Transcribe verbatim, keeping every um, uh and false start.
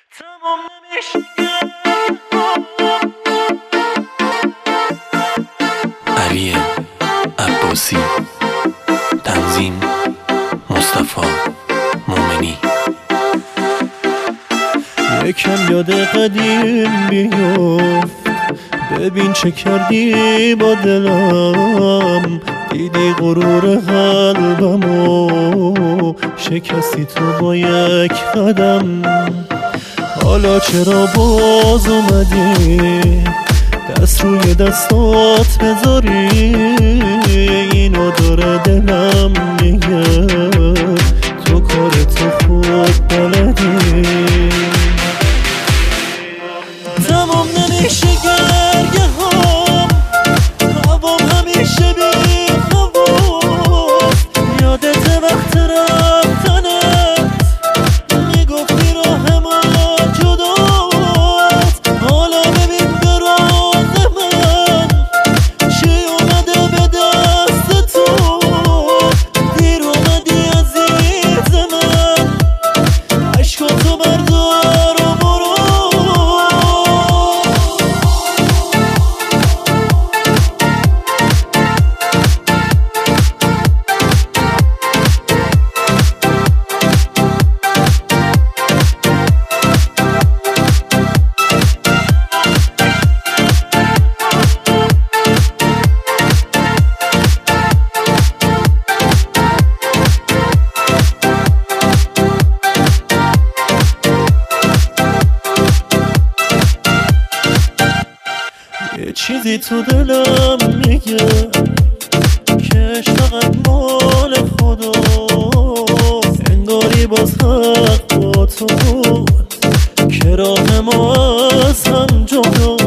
تمام نمیشه. علی عباسی، تنظیم مصطفی مومنی. یکم یاد قدیم بیفت، ببین چه کردی با دلم. دیدی غرور قلبمو شکستی تو با یک قدم. حالا چرا باز اومدی دست روی دستات بذاری؟ اینو داره دلم میگه تو کارتو خوب بلدی. تمام نمیشه گرگه هم، هوام همیشه بی خواست. یادت وقت رفتنت میگفتی راه ما جداست. حالا ببین به راز من چی اومده به دست تو. دیر اومدی عزیز من، عشقاتو بردار و برو. یه چیزی تو دلم میگه که فقط مال خداست. انگاری باز حق با تو بود که راه ما از هم جدا.